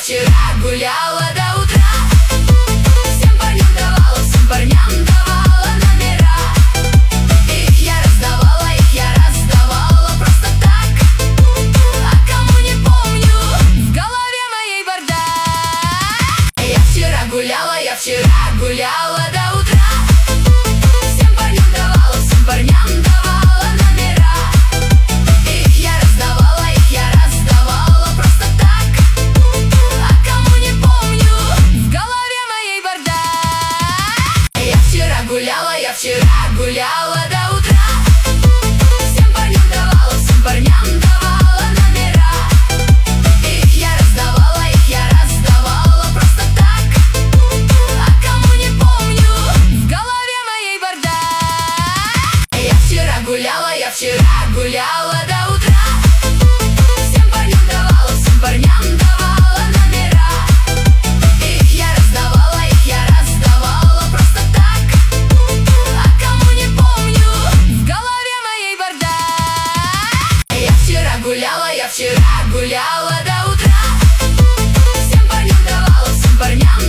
вчера гуляла до утра. Всем парням давала, всем парням давала номера. Их я раздавала просто так. А кому не помню, в голове моей бардак. Я вчера гуляла до утра. Всем парням давала номера. Их я раздавала просто так. А кому не помню, в голове моей бардак. Я вчера гуляла до утра. Всем парням давала номера. Их я раздавала просто так. А кому не помню, в голове моей бардак. Я вчера гуляла до утра. Всем парням давала номера. Их я раздавала просто так. А кому не помню, в голове моей бардак. Я вчера гуляла до утра. Всем парням